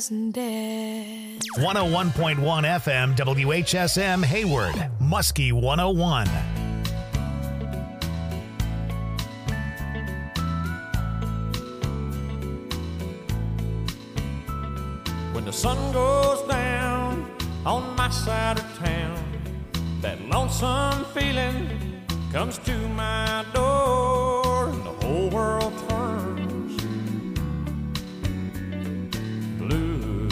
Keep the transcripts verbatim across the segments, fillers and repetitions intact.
present day. one oh one point one F M W H S M Hayward, Muskie one oh one. When the sun goes down on my side of town, that lonesome feeling comes to my door, and the whole world turns blue.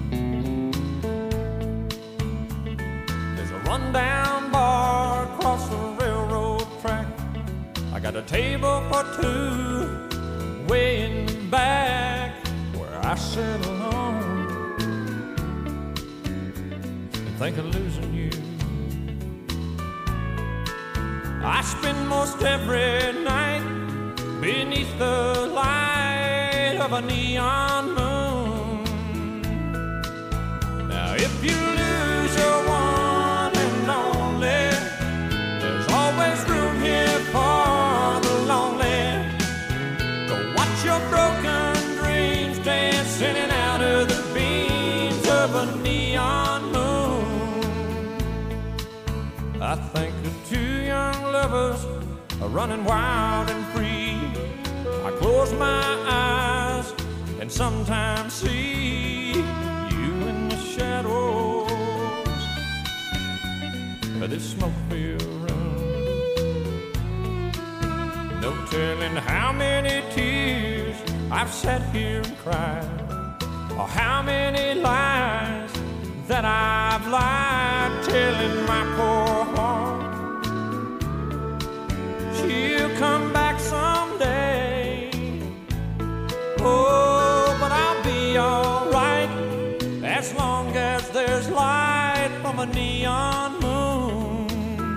There's a rundown bar across the railroad track. I got a table for two way in the back where I sit alone and think of losing you. I spend most every night beneath the light of a neon moon. Now if you lose your one and only, there's always room here for the lonely. To watch your broken dreams dancing in and out of the beams of a neon moon. I think of two young lovers are running wild and free. I close my eyes and sometimes see you in the shadows of this smoke-filled room. No telling how many tears I've sat here and cried, or how many lies that I've lied, telling my poor heart she'll come back someday. Oh, but I'll be alright as long as there's light from a neon moon.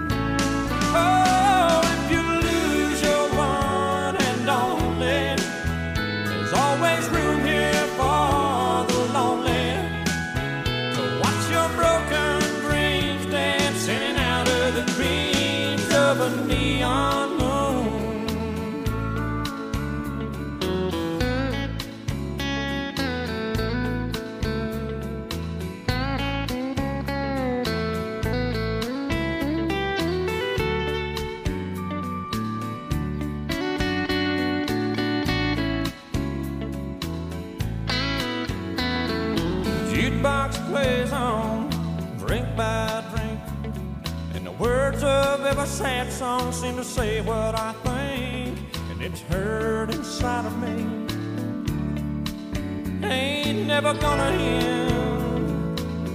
Oh, if you lose your one and only, there's always room here for the lonely. To watch your broken dreams dance in and out of the dreams of a neon moon. Jukebox plays on, drink by drink, and the words of every sad song seem to say what I think, and it's hurt inside of me. Ain't never gonna end.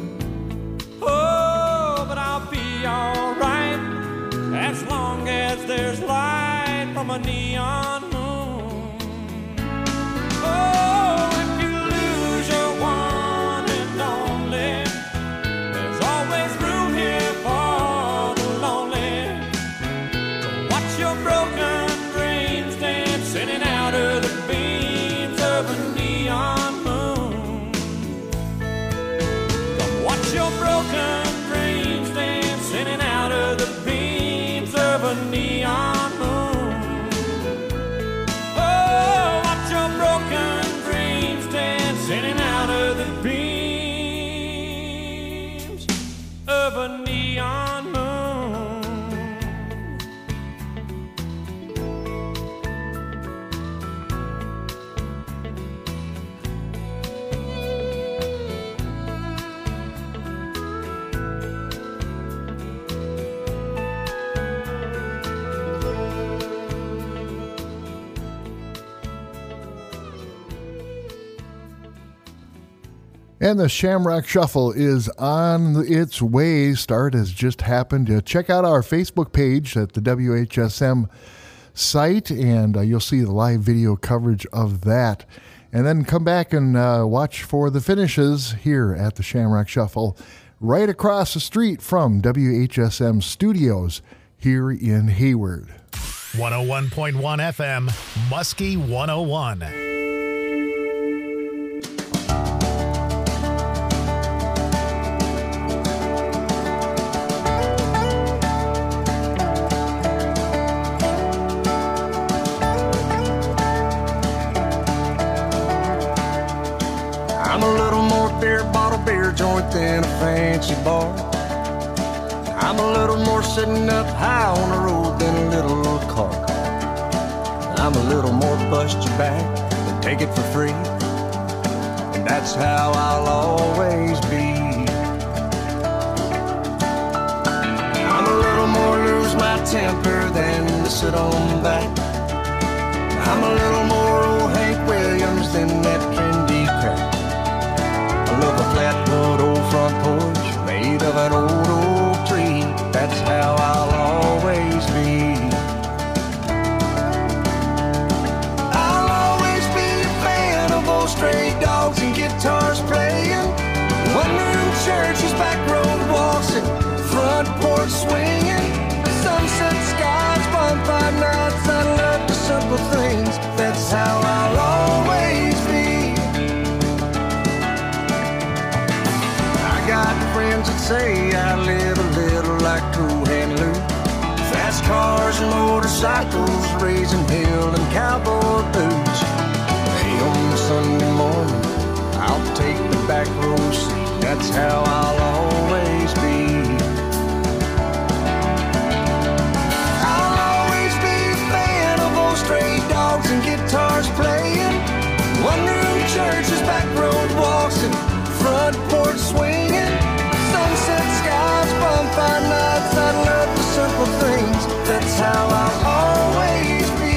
Oh, but I'll be alright as long as there's light from a neon moon. Oh, if you lose your one and only, there's always room here for the lonely. To watch your broken dreams dance in and out of the beams of a neon moon. To watch your broken dreams dance in and out of the beams of a neon moon. Oh, watch your broken dreams dance in and out of the beams of a neon moon. And the Shamrock Shuffle is on its way. Start has just happened. Uh, check out our Facebook page at the W H S M site, and uh, you'll see the live video coverage of that. And then come back and uh, watch for the finishes here at the Shamrock Shuffle, right across the street from W H S M Studios here in Hayward. one oh one point one F M, Muskie one oh one. I'm a little more lived in a fancy bar. I'm a little more sitting up high on the road than a little car. I'm a little more bust your back than take it for free. And that's how I'll always be. I'm a little more lose my temper than to sit on back. I'm a little more old Hank Williams than that trendy crap. I love a flatwood old front porch made of an old oak tree. That's how I'll always be. I'll always be a fan of old stray dogs and guitars playing, one-room churches, back road waltzing, front porch swinging, sunset skies, bonfire nights. I love the simple things. That's how I'll always be. I got friends that say I live a little like Cool Hand Luke. Fast cars and motorcycles, raising hell and cowboy boots. Hey, on the Sunday morning, I'll take the back row seat. That's how I'll always be. I'll always be a fan of old stray dogs and guitars playing, one-room churches, back road walks, and front porch swinging, sunset skies, bonfire nights. I love the simple things. That's how I'll always be.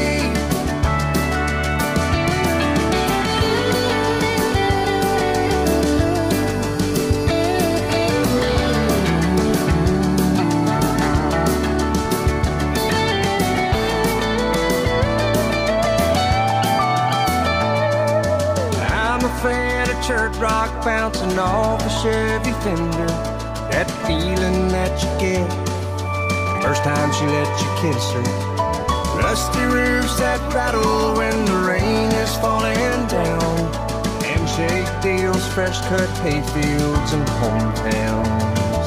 I'm a fan of church rock bouncing off a Chevy fender. That feeling that you get first time she let you kiss her. Rusty roofs that rattle when the rain is falling down. Handshake deals, fresh cut hay fields and hometowns.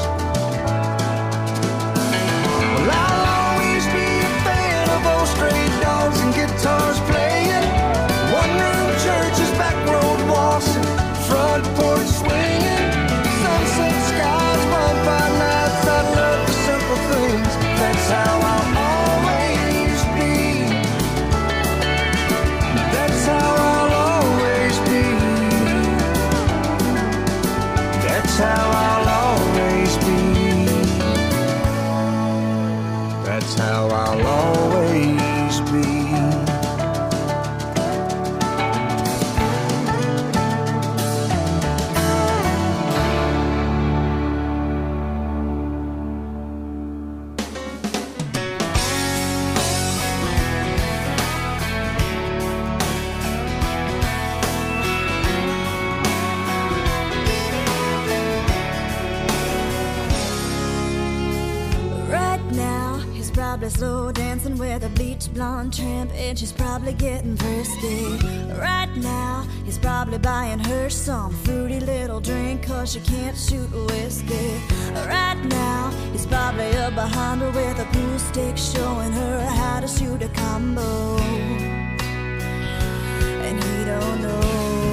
Well, I'll always be a fan of old stray dogs and guitars playing, one-room churches, back road waltzing, front porch swinging, sunset skies, bonfire nights. I love the simple things. That's how I'll always be. That's how I'll always be. That's how I'll always be. That's how I'll always be. Probably slow dancing with a bleach blonde tramp, and she's probably getting thirsty. Right now, he's probably buying her some fruity little drink, cause she can't shoot whiskey. Right now, he's probably up behind her with a pool stick, showing her how to shoot a combo. And he don't know.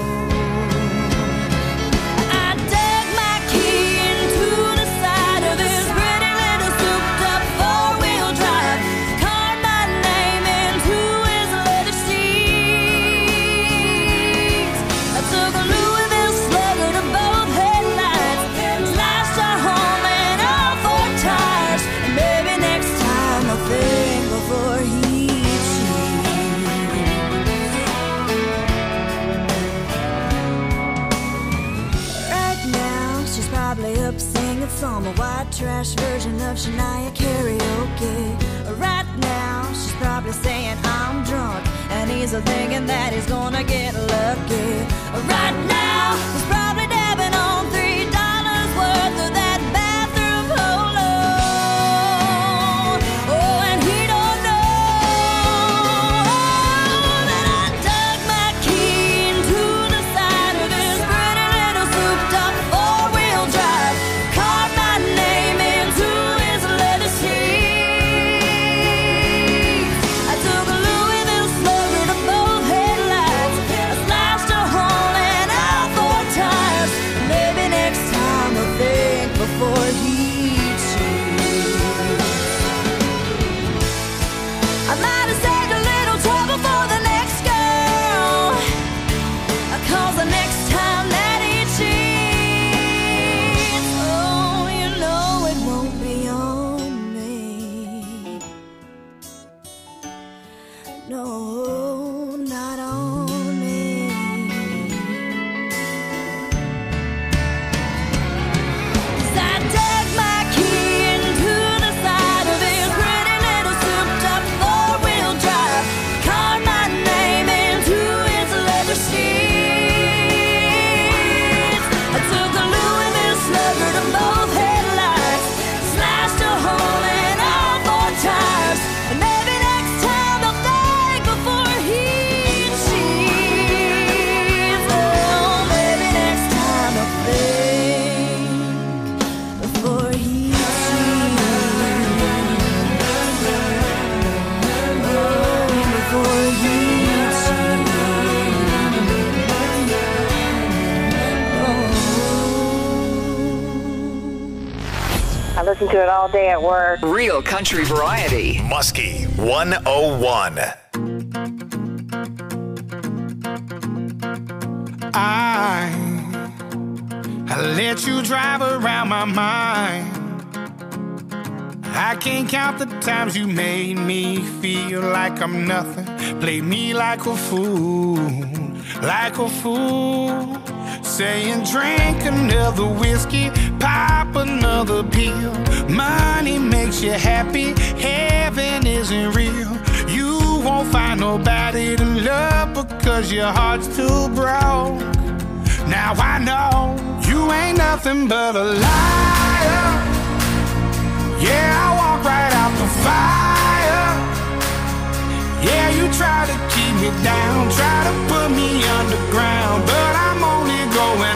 Some white trash version of Shania karaoke. Right now, she's probably saying I'm drunk, and he's thinking that he's gonna get lucky. Right now, he's probably dabbing on three dollars worth of that bathroom polo. Oh, and he don't know that I dug my key into the side of this pretty little souped-up four-wheel drive. Name into his leather seats. I took a Louisville slugger to both headlights. I slashed a hole in all four times. I listen to it all day at work. Real country variety. Muskie one oh one. I, I let you drive around my mind. I can't count the times you made me feel like I'm nothing. Play me like a fool, like a fool. Saying drink another whiskey, pop another pill. Money makes you happy, heaven isn't real. You won't find nobody to love because your heart's too broke. Now I know you ain't nothing but a liar. Yeah, I walk right out the fire. Yeah, you try to keep me down, try to put me underground, but I'm only going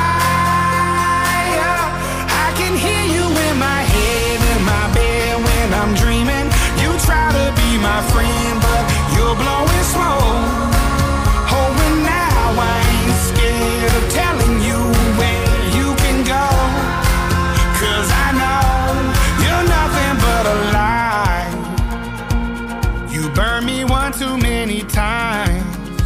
higher. I can hear you in my head, in my bed when I'm dreaming. You try to be my friend, but you're blowing smoke. Oh, and now I ain't scared of telling you where you can go, 'cause I know you're nothing but a lie. You burned me one too many times,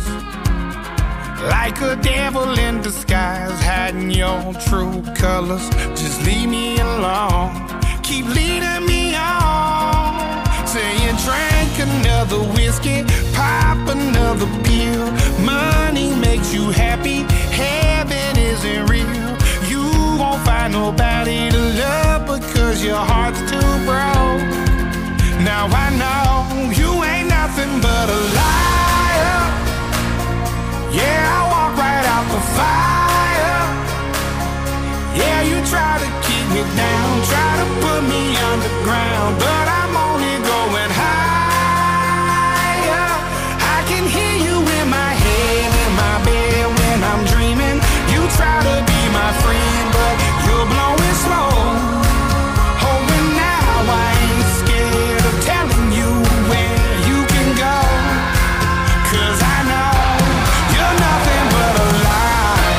like a devil in disguise, hiding your true colors. Just leave me alone, keep leading me on. Saying drink another whiskey, pop another pill. Money makes you happy, heaven isn't real. You won't find nobody to love because your heart's too broke. Now I know you ain't nothing but a liar. Yeah, I walk right out the fire. Yeah, you try to keep me down, try to put me underground, but I'm only going higher. I can hear you in my head, in my bed when I'm dreaming. You try to be my friend, but you're blowing smoke. Oh, and now I ain't scared of telling you where you can go, 'cause I know you're nothing but a lie.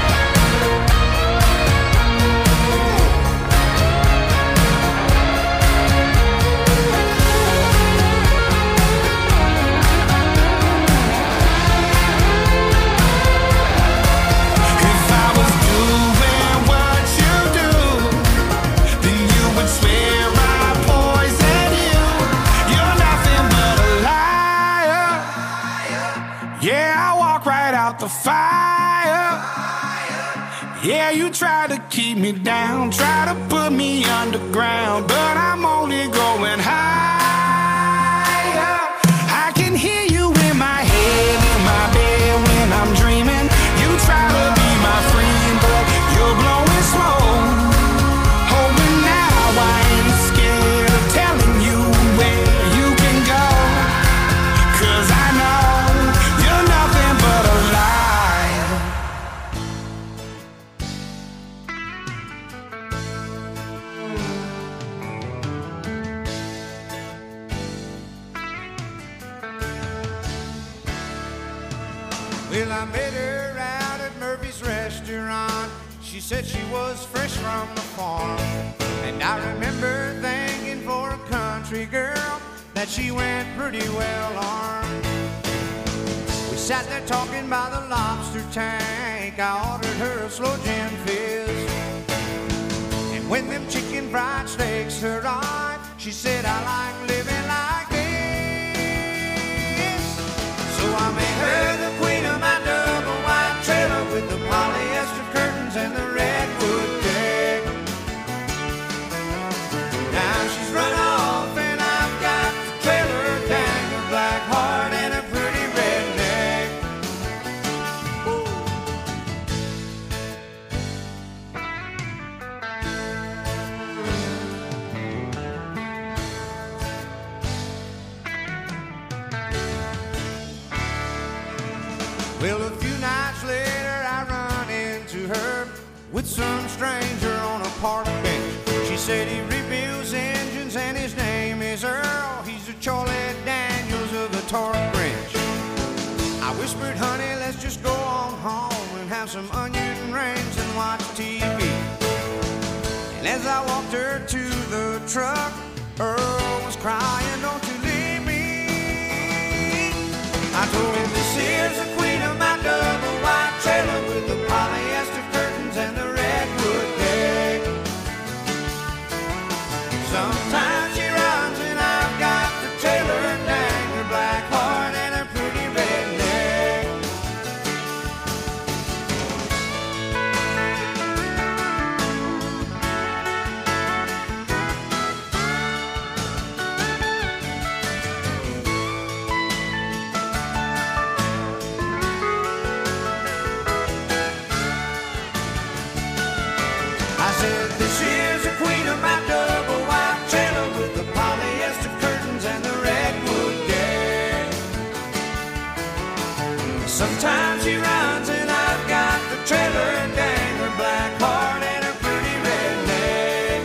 If I was doing what you do, then you would swear I poisoned you. You're nothing but a liar. Yeah, I walk right out the fire. Yeah, you try to keep me down, try to put me underground, but I'm only going higher. I can hear you in my head, in my bed when I'm dreaming. You try to be my friend, but you're blowing smoke. Oh, and now I ain't scared of telling you where you can go, 'cause I know you're nothing but a lie. Well, I met her out at Murphy's restaurant. She said she was fresh from the farm, and I remember thinking for a country girl that she went pretty well armed. We sat there talking by the lobster tank. I ordered her a slow gin fizz, and when them chicken fried steaks arrived, she said, I like living like this. So I made her the queen of my double wide trailer with the polyester curtains and the redwood deck. Now she's run off and I've got the trailer tag, a black heart and a pretty redneck. Woo. Well, a few nights later I run into her with some stranger on a park bench. She said he rebuilds engines and his name is Earl. He's a Charlie Daniels of the torque wrench. I whispered, honey, let's just go on home and have some onion rings and watch T V. And as I walked her to the truck, Earl was crying, don't you leave me. I told him this is the queen of my double wide trailer with the polyester curtains and the redwood deck. Sometimes she runs and I've got the trailer and dang her black heart and her pretty red neck. I said, this is the queen of my double wide trailer with the polyester curtains and the redwood deck. Sometimes she runs and I've got the trailer and dang her black heart and her pretty red neck.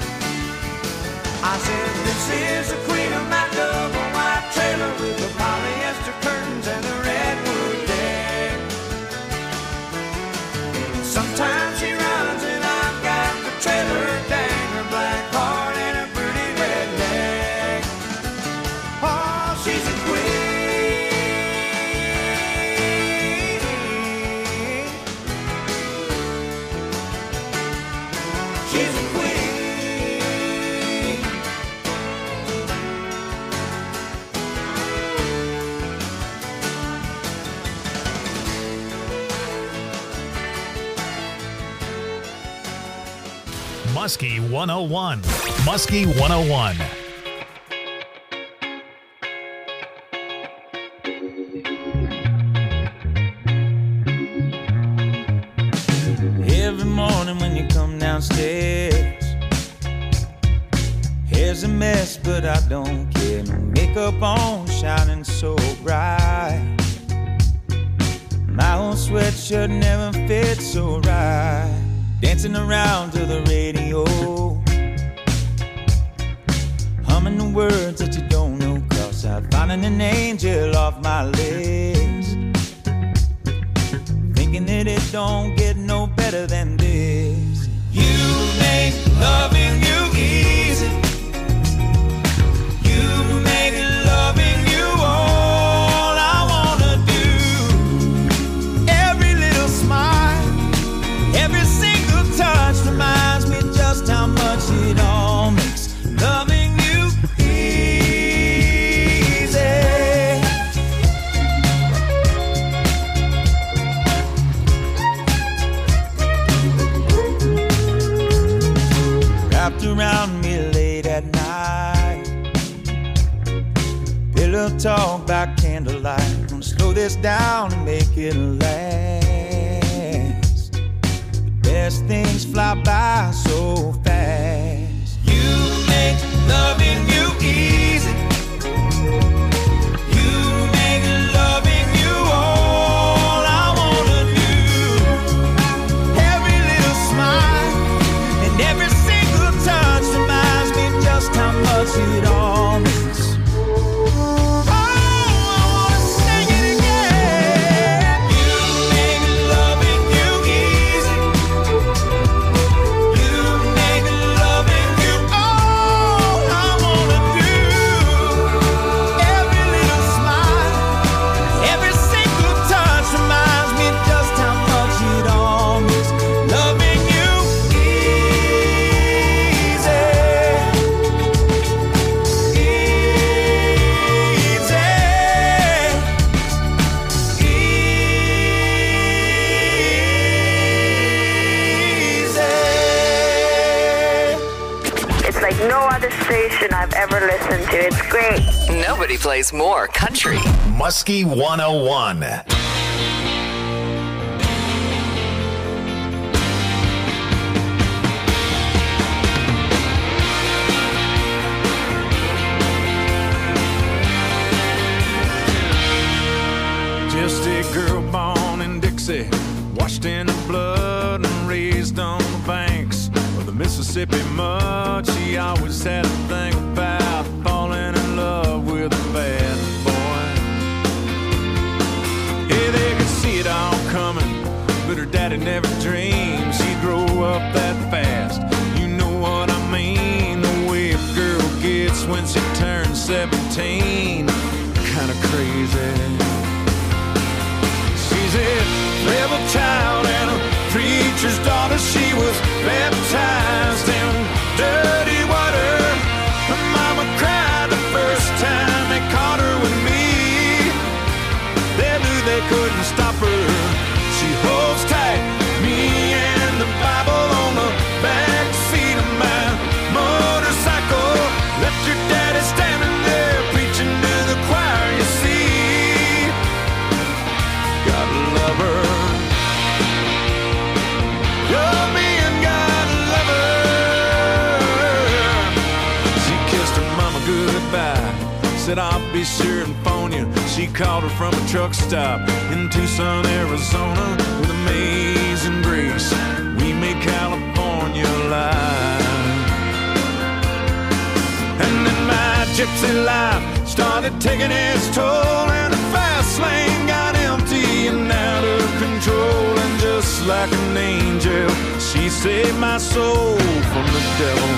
I said, this is the queen of my double wide trailer with the polyester curtains and the redwood deck. Sometimes she runs and I've got the trailer, dang her black heart and her pretty red neck. Oh, she's a queen. She's a queen. Muskie one oh one. Muskie one oh one. Every morning when you come downstairs, hair's a mess, but I don't care. No makeup on, shining so bright. My old sweatshirt never fits so right. Dancing around to the radio, humming the words that you don't know, 'cause I'm finding an angel off my list. Thinking that it don't get no better than this. You make loving you easy. You make loving you all I wanna do. Every little smile, every single touch reminds me just how much it all makes loving you easy. Wrapped around me late at night, pillow talk by candlelight. Gonna slow this down and make it last. The best things fly by so fast. You make loving you easy. You make loving you all I wanna do. Every little smile and every single touch reminds me just how much it all means. Oh, I wanna sing it again. You make loving you easy. You make loving you all I wanna do. Every little smile, every single touch reminds me just how much it all means. Loving you easy. It's like no other station I've ever listened to. It's great. Nobody plays more country. Muskie one oh one. Just a girl born in Dixie, washed in the blood and raised on the banks of the Mississippi mud. She always had a thing about falling in love with a bad boy. Hey, they could see it all coming, but her daddy never dreamed she'd grow up that fast. You know she turned seventeen. Kinda crazy. She's a rebel child and a preacher's daughter. She was baptized in dirty water. Her mama cried the first time they caught her with me. They knew they couldn't stop her. She holds tight, me and the Bible on the back seat of my motorcycle. Left your daddy standing there preaching to the choir, you see. Gotta love her. Love me and gotta love her. She kissed her mama goodbye, said I'll be sure and phone you. She called her from a truck stop in Tucson, Arizona. With amazing grace, we made California alive. And then my gypsy life started taking its toll, and the fast lane got empty and out of control. And just like an angel, she saved my soul from the devil.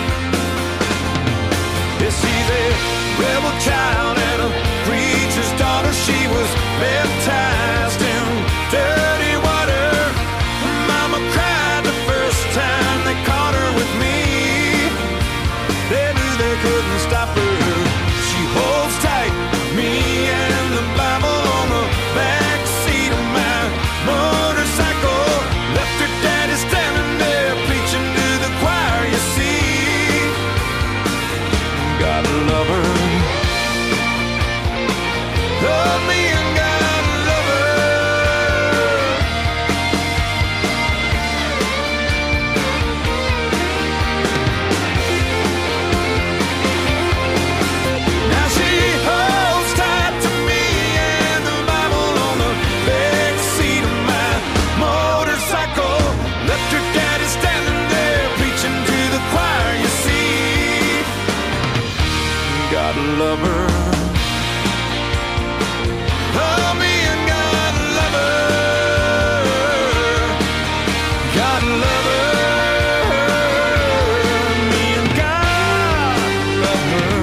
Yes, she's a rebel child and a preacher's daughter. She was baptized in dirty water. Mama cried the first time they caught her with me. They knew they couldn't stop her. She holds tight, me and the Bible on the back seat of my motorcycle. Left her daddy standing there preaching to the choir, you see. Gotta love her. Love me and gotta love her. Now she holds tight to me and the Bible on the back seat of my motorcycle. Left her daddy standing there preaching to the choir, you see. Gotta love her. Love me and gotta love her. Gotta love her. Me and gotta love her.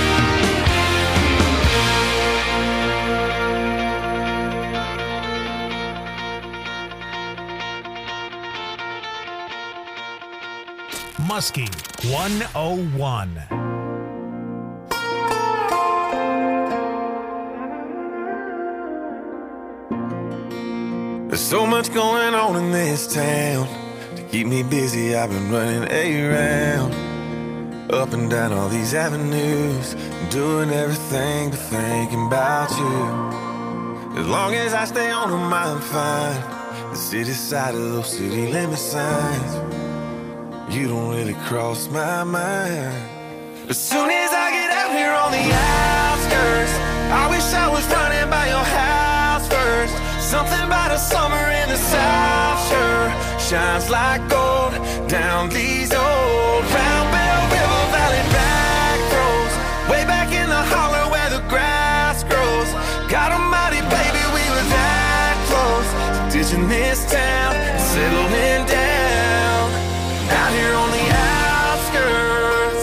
Muskie one oh one. There's so much going on in this town. To keep me busy, I've been running around, up and down all these avenues, doing everything but thinking about you. As long as I stay on them, I'm fine. The city side of those city limit signs, you don't really cross my mind. As soon as I get out here on the outskirts, I wish I was running by your house first. Something about a summer in the South sure shines like gold down these old Round Bell River Valley back roads, way back in the holler where the grass grows. God almighty, baby, we were that close to ditching this town and settling down out here on the outskirts.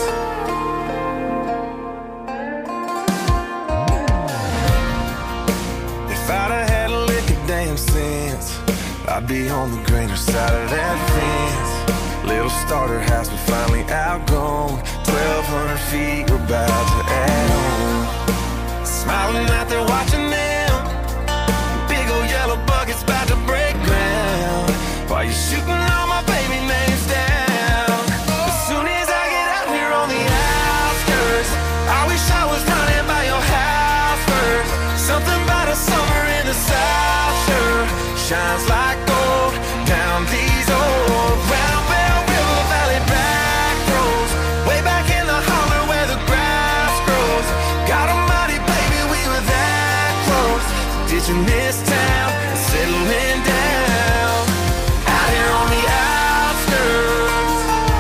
If I'd have had a lick of damn sense, I'd be on the greener side of that fence. Little starter house, but finally outgrown. Twelve hundred feet, we're about to add on. Smiling out there watching them, big old yellow buckets about to break ground, while you're shooting all my baby names down. As soon as I get out here on the outskirts, I wish I was running by your house first. Something about a summer in the South sure shines like gold down these old Round Bell River Valley back roads, way back in the holler where the grass grows. God almighty, baby, we were that close to ditching this town and settling down out here on the outskirts.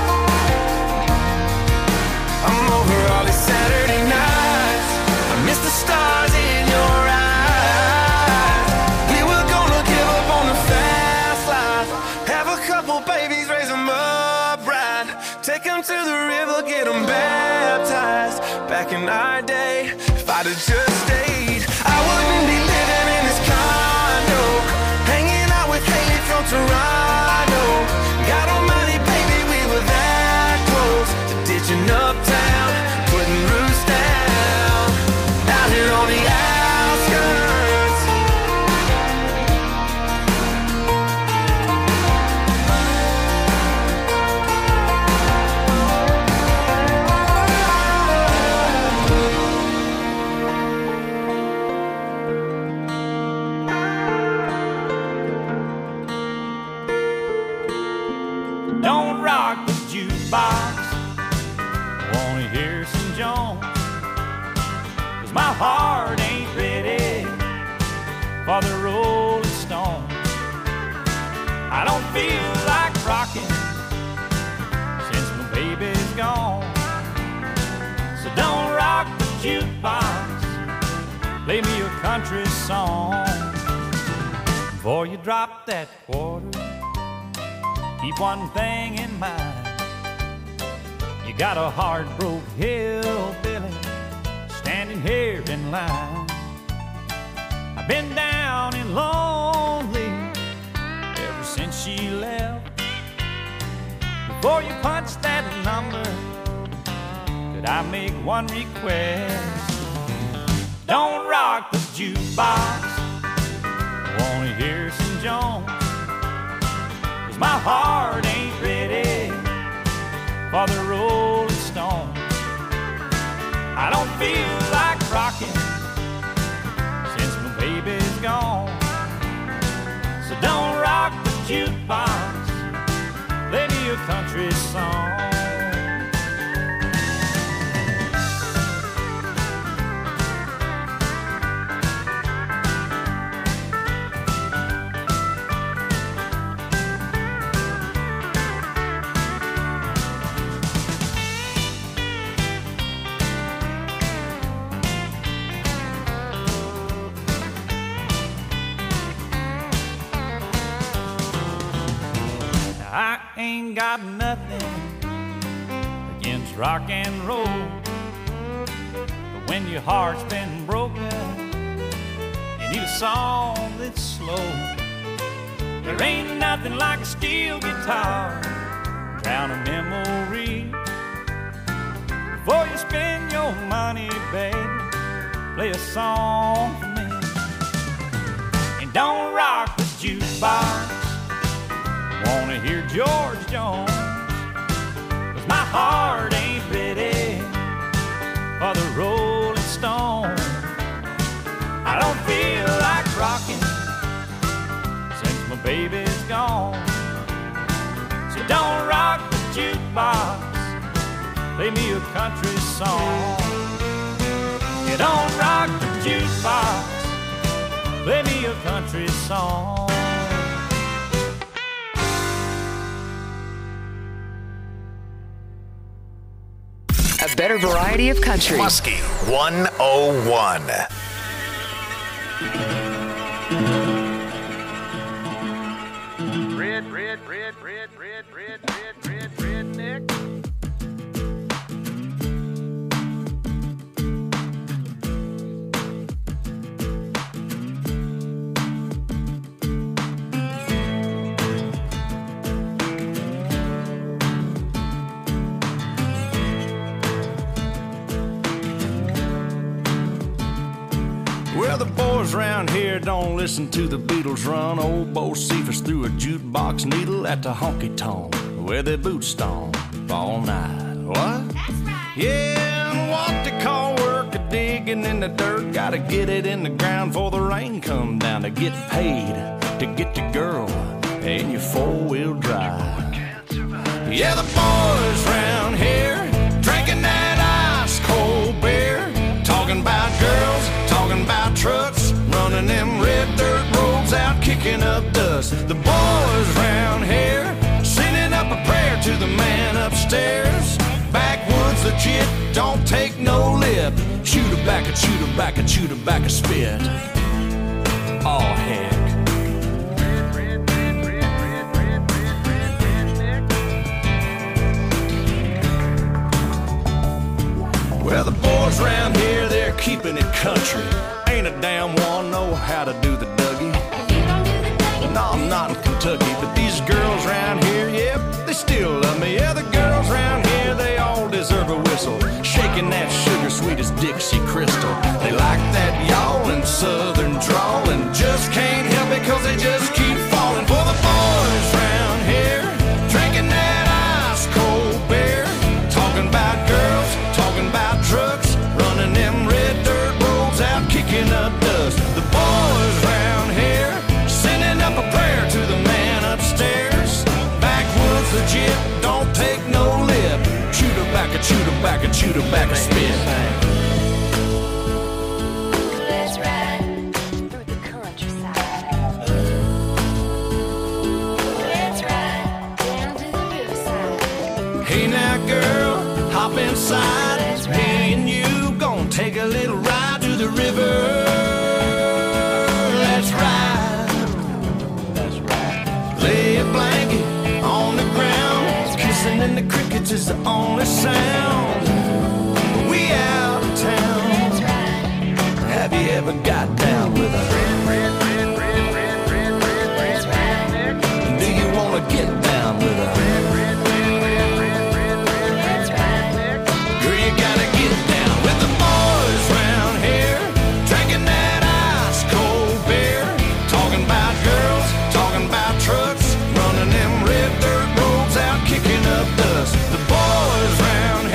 I'm over all these Saturday nights, I miss the stars in your eyes. We were gonna give up on the fast life, have a couple babies, raise them up right, Take them to the river, get them baptized. Back in our day, if I'd have just stayed, I wouldn't be living in this condo, hanging out with Haley from Toronto. God almighty, baby, we were that close to ditching uptown, putting roots down, out here on the outskirts. Don't rock the jukebox, wanna hear some Jones, 'cause my heart ain't ready for the Rolling Stones. I don't feel like rocking since my baby's gone. So don't rock the jukebox, play me a country song. Before you drop that quarter, keep one thing in mind. You got a heart-broke hillbilly standing here in line. I've been down and lonely ever since she left. Before you punch that number, could I make one request? Don't rock the jukebox, I wanna hear some Jones, 'cause my heart ain't ready for the Rolling Stones. I don't feel like rocking since my baby's gone. So don't rock the jukebox, play me a country song. I ain't got nothing against rock and roll, but when your heart's been broken, you need a song that's slow. There ain't nothing like a steel guitar, drown a memory. Before you spend your money, baby, play a song for me. And don't rock the jukebox, wanna hear George Jones, 'cause my heart ain't ready for the Rolling Stones. I don't feel like rocking since my baby's gone. So don't rock the jukebox, play me a country song. You don't rock the jukebox, play me a country song. A better variety of country. Muskie one oh one. Red, red, red, red, red, red, red, red, redneck. Well, the boys around here don't listen to the Beatles run. Old Bo Cephas threw a jukebox needle at the honky-tonk where their boots stomp all night. What? That's right. Yeah, and what they call work a digging in the dirt. Gotta get it in the ground before the rain come down to get paid, to get your girl and your four-wheel drive. Yeah, the boys around here drinking that ice-cold beer, talking about girls, talking about trucks, running them red dirt roads out, kicking up dust. The boys round here sending up a prayer to the man upstairs. Backwoods legit, don't take no lip. Chew tobacco, chew tobacco, chew tobacco, spit. Oh, heck. Well, the boys round here, they're keeping it country. Ain't a damn one know how to do the Dougie. No, I'm not in Kentucky, but these girls round here, yep, they still love me. Yeah, the girls round here, they all deserve a whistle. Shaking that sugar sweet as Dixie Crystal. They like that yawling southern drawl and just can't help it cause they just keep falling for the boys round here. Drinking that ice cold beer. Talking about girls, talking about trucks. Running them red dirt roads out, kicking up dust. The boys round here, sending up a prayer to the man upstairs. Backwoods legit, don't take no lip. Chew tobacco, chew tobacco, chew tobacco, spit. Let's ride through the countryside. Let's ride down to the riverside. Hey now girl, hop inside. Me and you gon' take a little ride to the river. Let's ride. Let's ride. Lay a blanket on the ground. Kissing in the crickets is the only sound. We out of town. Let's ride. Have you ever got down with a Let's ride. Do you wanna get down with a Let's ride. Girl, you gotta get down with the boys round here. Drinking that ice cold beer. Talking about girls, talking about trucks. Running them red dirt roads out, kicking up dust. The boys round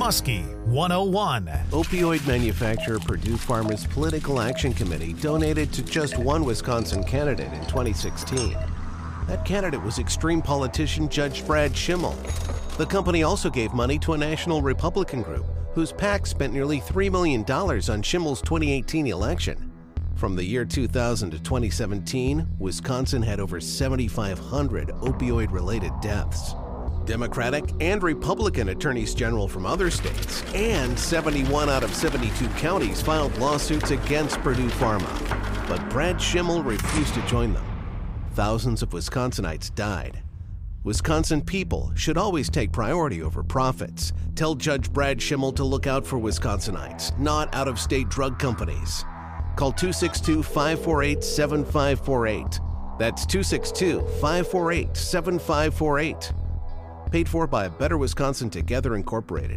Muskie one oh one. Opioid manufacturer Purdue Pharma's Political Action Committee donated to just one Wisconsin candidate in twenty sixteen. That candidate was extreme politician Judge Brad Schimmel. The company also gave money to a national Republican group whose PAC spent nearly three million dollars on Schimmel's twenty eighteen election. From the year two thousand to twenty seventeen, Wisconsin had over seventy-five hundred opioid-related deaths. Democratic and Republican attorneys general from other states and seventy-one out of seventy-two counties filed lawsuits against Purdue Pharma. But Brad Schimmel refused to join them. Thousands of Wisconsinites died. Wisconsin people should always take priority over profits. Tell Judge Brad Schimmel to look out for Wisconsinites, not out-of-state drug companies. Call two six two, five four eight, seven five four eight. That's two six two, five four eight, seven five four eight. Paid for by Better Wisconsin Together Incorporated.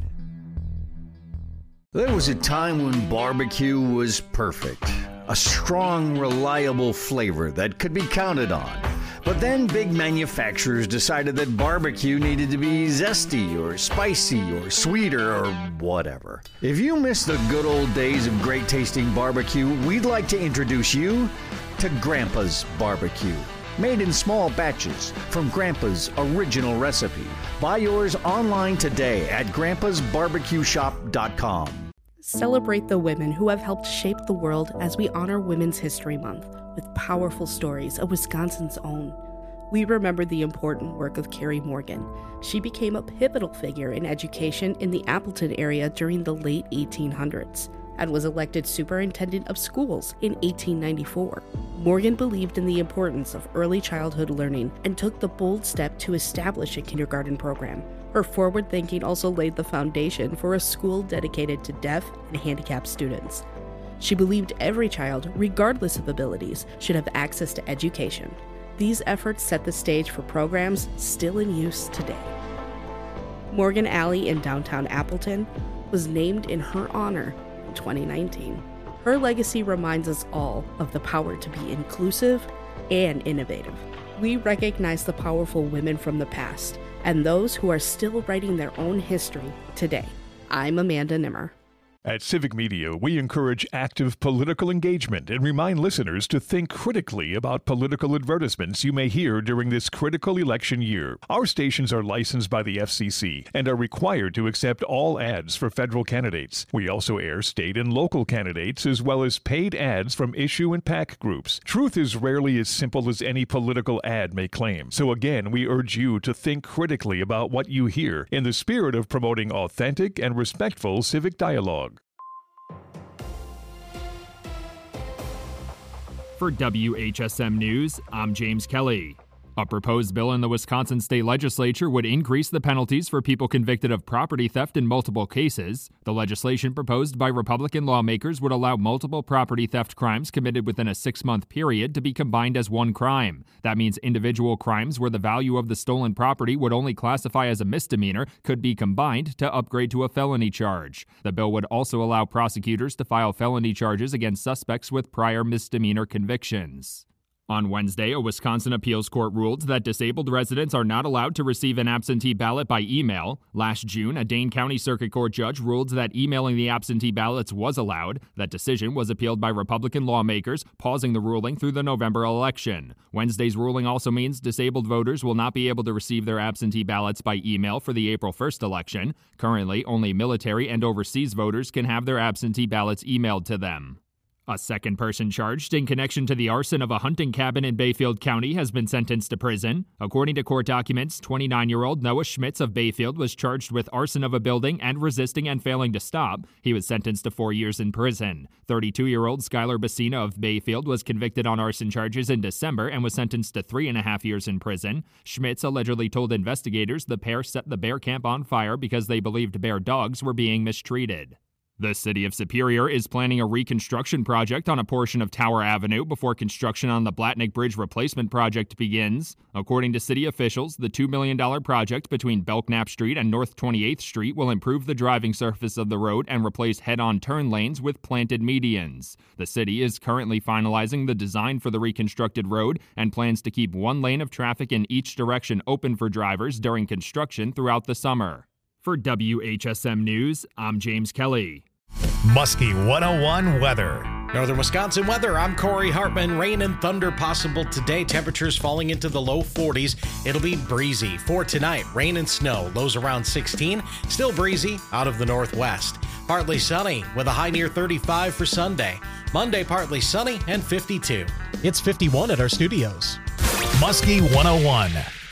There was a time when barbecue was perfect. A strong, reliable flavor that could be counted on. But then big manufacturers decided that barbecue needed to be zesty or spicy or sweeter or whatever. If you miss the good old days of great tasting barbecue, we'd like to introduce you to Grandpa's Barbecue. Made in small batches from Grandpa's original recipe. Buy yours online today at grandpas barbecue shop dot com. Celebrate the women who have helped shape the world as we honor Women's History Month with powerful stories of Wisconsin's own. We remember the important work of Carrie Morgan. She became a pivotal figure in education in the Appleton area during the late eighteen hundreds. And was elected superintendent of schools in eighteen ninety-four. Morgan believed in the importance of early childhood learning and took the bold step to establish a kindergarten program. Her forward thinking also laid the foundation for a school dedicated to deaf and handicapped students. She believed every child, regardless of abilities, should have access to education. These efforts set the stage for programs still in use today. Morgan Alley in downtown Appleton was named in her honor twenty nineteen. Her legacy reminds us all of the power to be inclusive and innovative. We recognize the powerful women from the past and those who are still writing their own history today. I'm Amanda Nimmer. At Civic Media, we encourage active political engagement and remind listeners to think critically about political advertisements you may hear during this critical election year. Our stations are licensed by the F C C and are required to accept all ads for federal candidates. We also air state and local candidates as well as paid ads from issue and PAC groups. Truth is rarely as simple as any political ad may claim. So again, we urge you to think critically about what you hear in the spirit of promoting authentic and respectful civic dialogue. For W H S M News, I'm James Kelly. A proposed bill in the Wisconsin State Legislature would increase the penalties for people convicted of property theft in multiple cases. The legislation proposed by Republican lawmakers would allow multiple property theft crimes committed within a six-month period to be combined as one crime. That means individual crimes where the value of the stolen property would only classify as a misdemeanor could be combined to upgrade to a felony charge. The bill would also allow prosecutors to file felony charges against suspects with prior misdemeanor convictions. On Wednesday, a Wisconsin appeals court ruled that disabled residents are not allowed to receive an absentee ballot by email. Last June, a Dane County Circuit Court judge ruled that emailing the absentee ballots was allowed. That decision was appealed by Republican lawmakers, pausing the ruling through the November election. Wednesday's ruling also means disabled voters will not be able to receive their absentee ballots by email for the April first election. Currently, only military and overseas voters can have their absentee ballots emailed to them. A second person charged in connection to the arson of a hunting cabin in Bayfield County has been sentenced to prison. According to court documents, twenty-nine-year-old Noah Schmitz of Bayfield was charged with arson of a building and resisting and failing to stop. He was sentenced to four years in prison. thirty-two-year-old Skylar Bassina of Bayfield was convicted on arson charges in December and was sentenced to three and a half years in prison. Schmitz allegedly told investigators the pair set the bear camp on fire because they believed bear dogs were being mistreated. The city of Superior is planning a reconstruction project on a portion of Tower Avenue before construction on the Blatnick Bridge replacement project begins. According to city officials, the two million dollars project between Belknap Street and North twenty-eighth Street will improve the driving surface of the road and replace head-on turn lanes with planted medians. The city is currently finalizing the design for the reconstructed road and plans to keep one lane of traffic in each direction open for drivers during construction throughout the summer. For W H S M News, I'm James Kelly. Muskie one oh one weather. Northern Wisconsin weather, I'm Corey Hartman. Rain and thunder possible today. Temperatures falling into the low forties. It'll be breezy. For tonight, rain and snow. Lows around sixteen. Still breezy out of the northwest. Partly sunny with a high near thirty-five for Sunday. Monday, partly sunny and fifty-two. It's fifty-one at our studios. Muskie one oh one.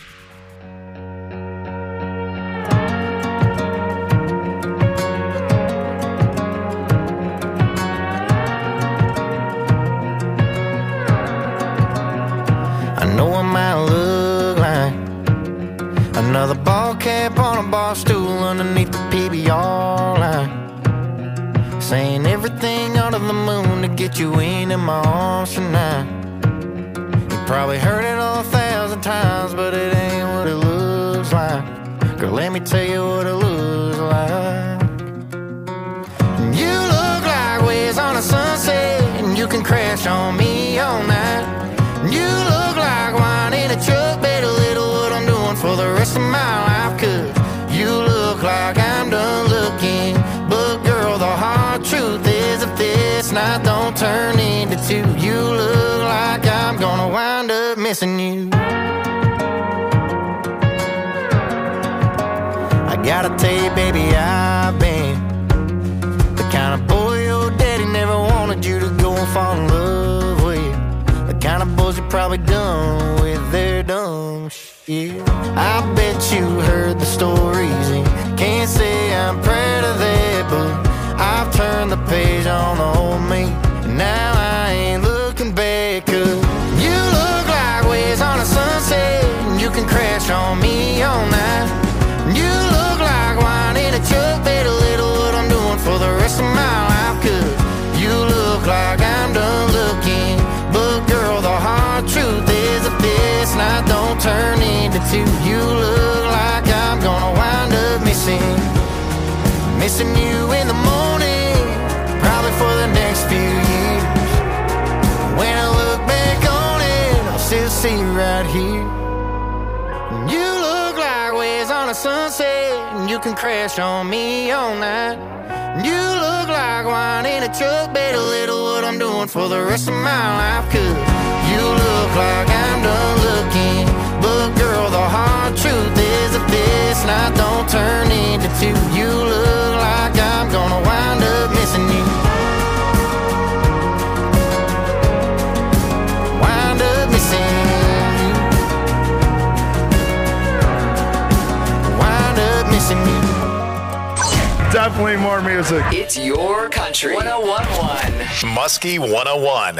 Another ball cap on a bar stool underneath the P B R line, saying everything under the moon to get you into my arms tonight. You probably heard it all a thousand times, but it ain't what it looks like. Girl, let me tell you what it looks like. You look like waves on a sunset, and you can crash on me all night. You look like wine in a truck, better little what I'm doing for the rest of my life. Cause you look like I'm done looking, but girl, the hard truth is if this night don't turn into two, you look like I'm gonna wind up missing you. I gotta tell you, baby, I've been the kind of boy your daddy never wanted you to go and fall in love with. The kind of boys you probably done with their dumb shit. I bet you heard the stories and can't say I'm proud of that, but I've turned the page on the old me, and now I ain't looking back. Cause you look like waves on a sunset, and you can crash on me all night. You look like wine in a truck, better little what I'm doing for the rest of my life. Cause you look like I'm done looking, but girl, the hard truth is if this night don't turn into two, you look like I'm gonna wind up missing Missing you in the morning, probably for the next few years. When I look back on it, I'll still see you right here. You look like waves on a sunset, and you can crash on me all night. You look like wine in a truck, bet a little what I'm doing for the rest of my life. Cause you look like I'm done looking, but girl, the hard truth is if this night don't turn into two, you look like I'm gonna wind up missing you. Wind up missing you. Wind up missing you. Definitely more music. It's your country. one oh one point one. Muskie one oh one.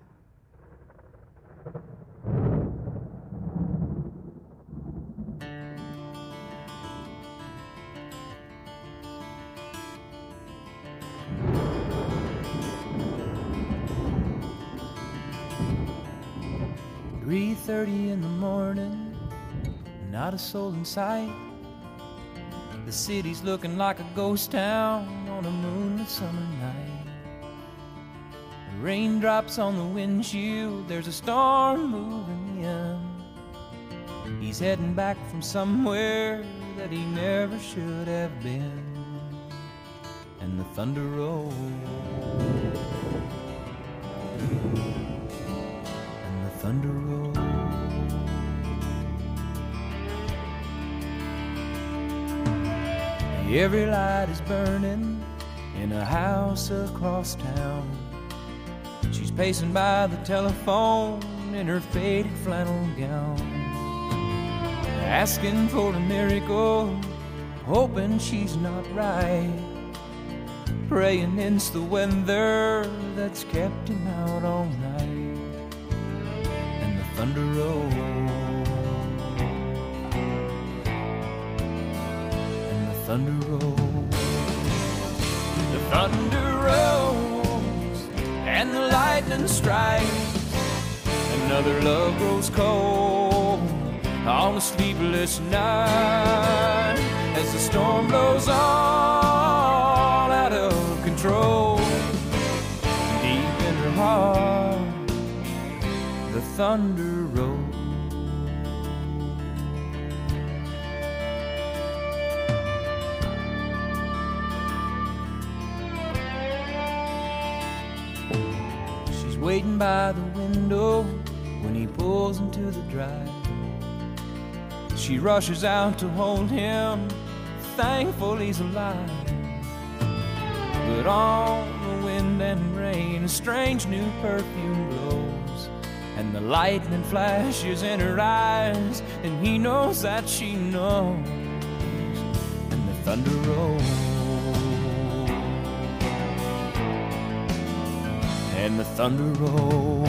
three thirty in the morning, not a soul in sight. The city's looking like a ghost town on a moonlit summer night. The raindrops on the windshield, there's a storm moving in. He's heading back from somewhere that he never should have been. And the thunder rolls, and the thunder rolls. Every light is burning in a house across town. She's pacing by the telephone in her faded flannel gown, asking for a miracle, hoping she's not right, praying it's the weather that's kept him out all night. And the thunder rolls, thunder rolls, the thunder rolls, and the lightning strikes. Another love grows cold on a sleepless night as the storm blows all out of control. Deep in her heart, the thunder rolls. waiting by the window when he pulls into the drive. She rushes out to hold him, thankful he's alive. But on the wind and rain, a strange new perfume blows, and the lightning flashes in her eyes, and he knows that she knows, and the thunder rolls, and the thunder rolls.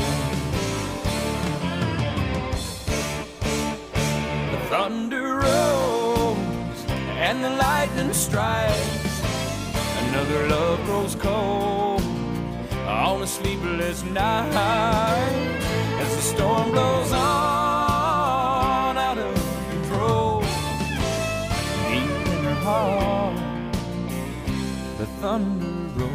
The thunder rolls, and the lightning strikes. Another love grows cold on a sleepless night, as the storm blows on out of control. Deep in her heart, the thunder rolls.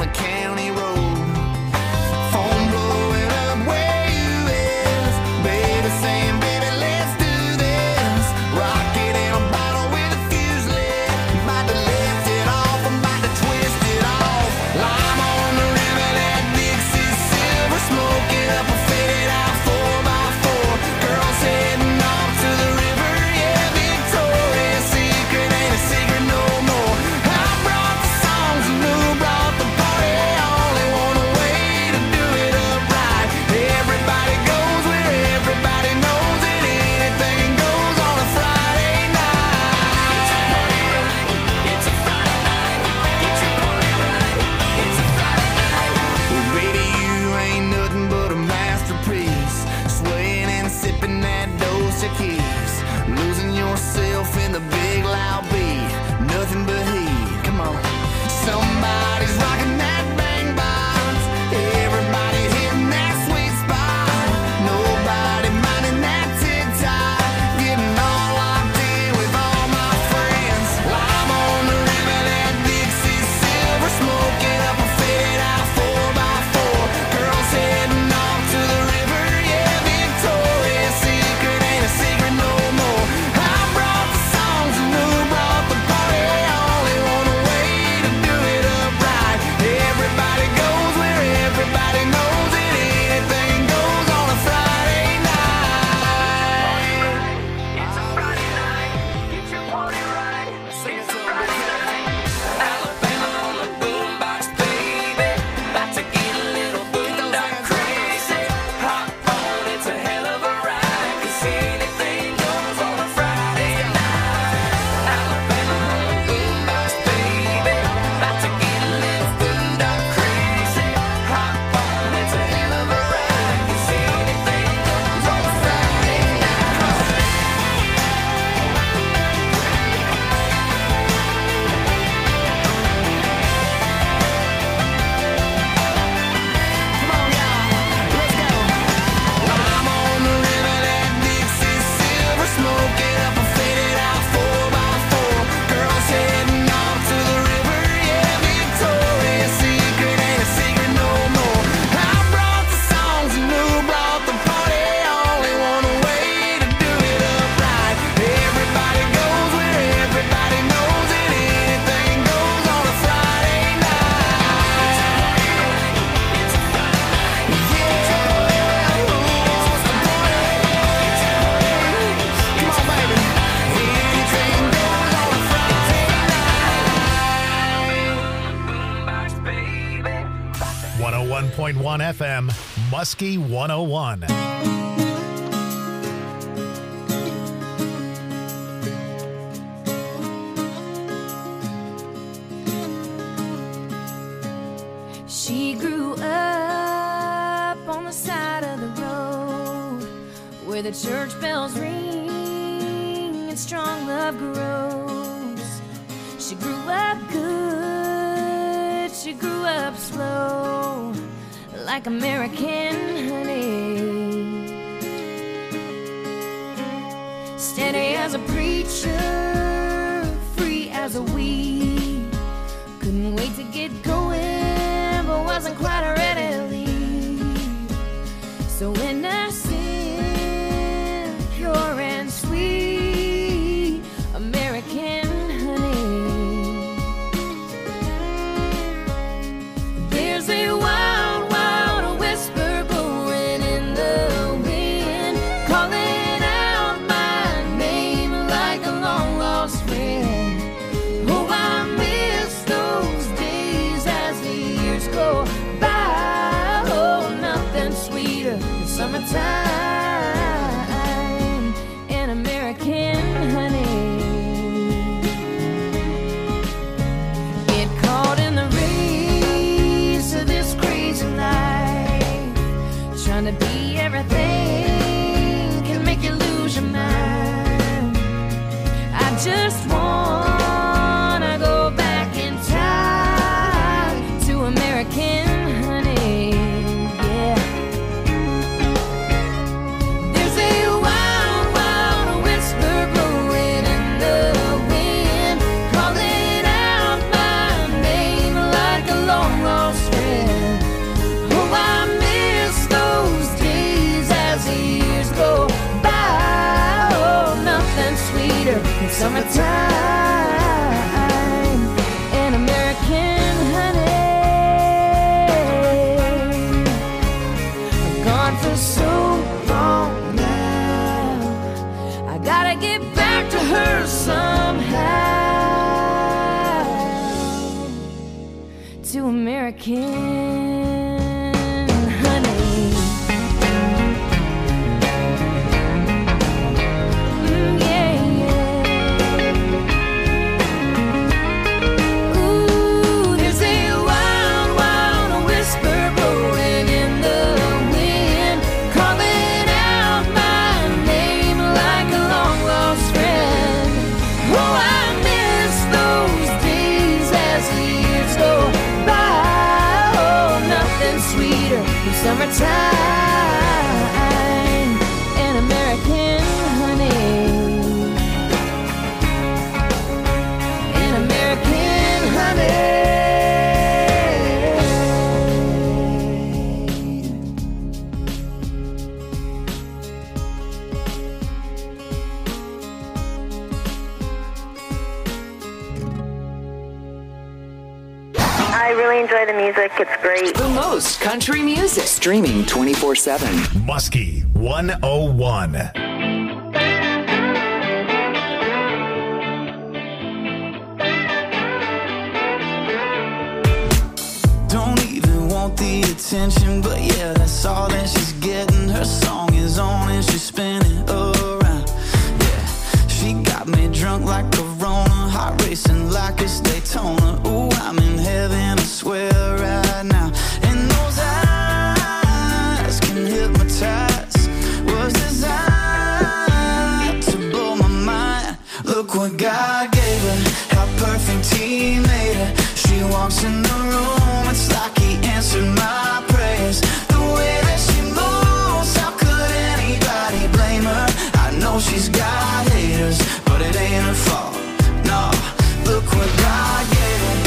Baby one oh one point one F M, Muskie one oh one. She grew up on the side of the road where the church bells ring and strong love grows. She grew up good, she grew up slow, like American honey. Steady as a preacher, free as a weed. Couldn't wait to get going, but wasn't quite ready to leave. So innocent, pure and sweet, American honey. There's a wild, wild whisper blowing in the wind, calling out my name like a long lost friend. Oh, I miss those days as the years go by. Oh, nothing sweeter than summertime and American honey. Get caught in the race of this crazy life, trying to be everything can make you lose your mind. I just wanna go back in time to American honey, yeah. There's a wild, wild whisper blowing in the wind, calling out my name like a long lost friend. Oh, I miss those days as the years go by. Oh, nothing sweeter than summertime and American honey. I've gone for so long now, I gotta get back to her somehow, to American honey. Mm, yeah, yeah. Ooh, there's a wild, wild whisper blowing in the wind, calling out my name like a long lost friend. Oh, I miss those days as the years go by. Oh, nothing sweeter than summertime and American honey. And American honey. I really enjoy the music. It's great. The most country music. Streaming twenty-four seven. Muskie one oh one. Don't even want the attention, but yeah, that's all that she's getting. Her song is on and she's spinning around. Yeah, she got me drunk like Corona, heart racing like it's Daytona. Ooh, I'm in heaven, I swear right now. And those eyes can hypnotize, was designed to blow my mind. Look what God gave her, how perfect He made her. She walks in the room, it's like He answered my prayers. The way that she moves, how could anybody blame her? I know she's got haters, but it ain't her fault. No, look what God gave her.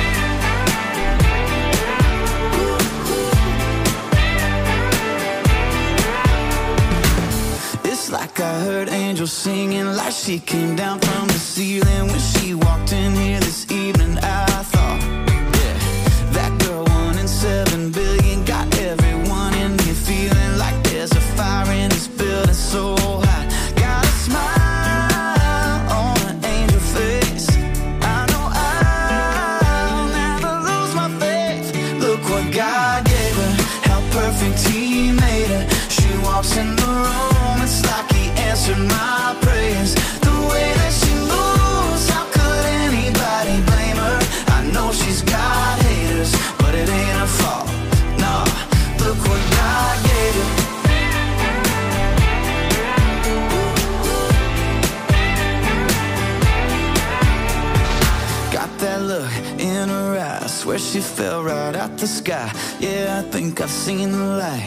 It's like I heard angels singing, like she came down from the ceiling when she walked in here this evening. I thought, yeah, that girl one in seven billion got everyone in here feeling like there's a fire in this building so hot. Got a smile on an angel face. I know I'll never lose my faith. Look what God gave. walks in the room, it's like he answered my prayers. The way that she moves, how could anybody blame her? I know she's got haters, but it ain't her fault. Nah, look what God gave her. Got that look in her eyes, swear she fell right out the sky. Yeah, I think I've seen the light.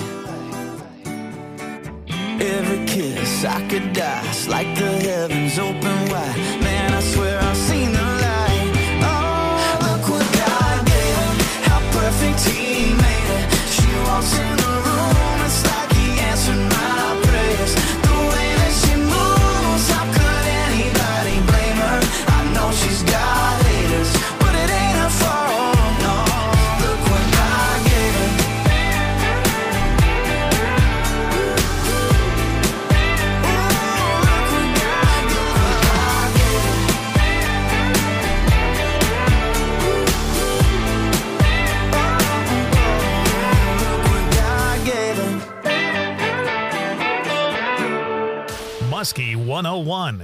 Every kiss I could die, it's like the heavens open wide. Man, I swear I've seen the light. Oh, look what God gave her, how perfect He made her. She walks in the room, it's like He answered my prayers. The way that she moves, how could anybody blame her? I know she's got haters, but it ain't her fault. No, look what God gave her. Muskie one oh one.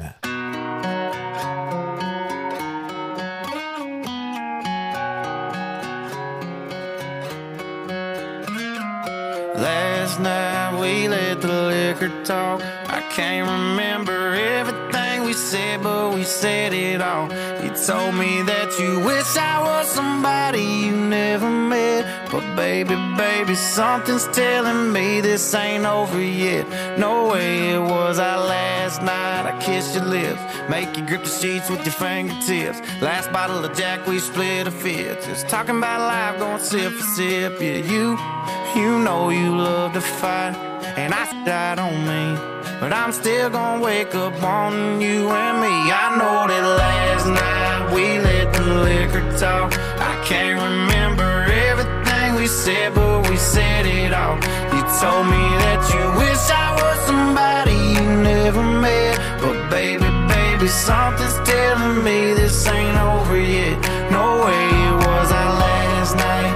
Last night we let the liquor talk. I can't remember everything we said, but we said it all. You told me that you wish I was somebody you never met. But baby, baby, something's telling me this ain't over yet. No way it was our last night. I kissed your lips, make you grip the sheets with your fingertips. Last bottle of Jack, we split a fifth. Just talking about life, going sip for sip. Yeah, you, you know you love to fight, and I said I don't mean, but I'm still gonna wake up wanting you and me. I know that last night we let the liquor talk. I can't remember everything we said, but we said it all. You told me that you wish I was somebody you never met. But baby, baby, something's telling me this ain't over yet. No way it was our last night.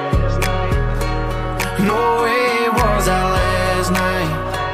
No way it was our last night.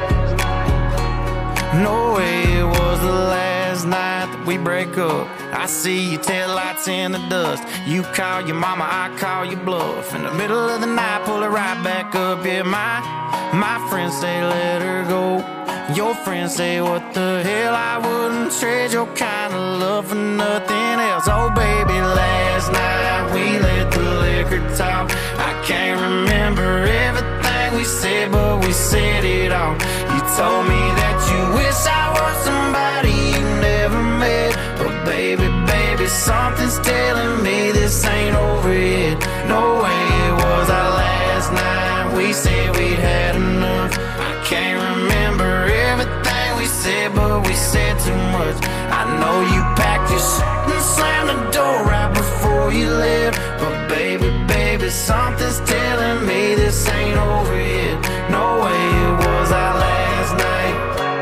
No way it was the last night that we break up. I see your taillights in the dust. You call your mama, I call your bluff. In the middle of the night, pull it right back up. Yeah, my, my friends say let her go. Your friends say what the hell, I wouldn't trade your kind of love for nothing else. Oh baby, last night we let the liquor talk. I can't remember everything we said, but we said it all. You told me that you wish I was somebody you never met. But baby, baby, something's telling me this ain't over yet. No way it was our last night. We said we'd had enough. I can't remember everything we said, but we said too much. I know you packed your shit and slammed the door right before you left. But baby, baby, something's telling me this ain't over yet. No way it was our last night.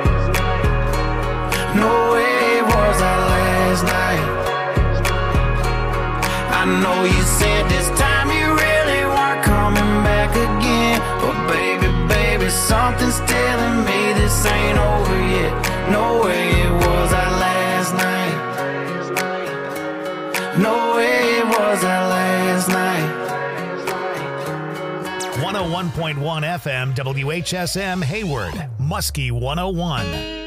No way it was our last night. I know you said this time you really weren't coming back again. But baby, baby, something's telling me this ain't over yet. No way it was our last night. No way it was our last night. one oh one point one F M W H S M Hayward, Muskie one oh one.